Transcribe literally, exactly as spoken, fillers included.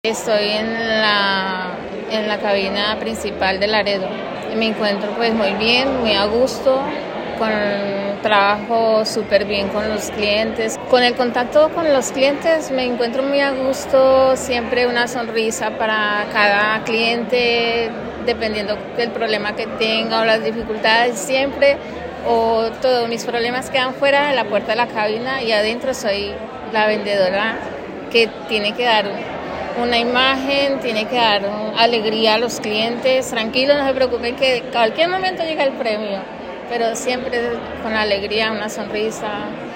Estoy en la, en la cabina principal de Laredo. Me encuentro pues muy bien, muy a gusto, con trabajo súper bien con los clientes. Con el contacto con los clientes me encuentro muy a gusto, siempre una sonrisa para cada cliente, dependiendo del problema que tenga o las dificultades, siempre o todos mis problemas quedan fuera de la puerta de la cabina y adentro soy la vendedora que tiene que dar una imagen, tiene que dar alegría a los clientes. Tranquilos, no se preocupen que en cualquier momento llega el premio, pero siempre con alegría, una sonrisa.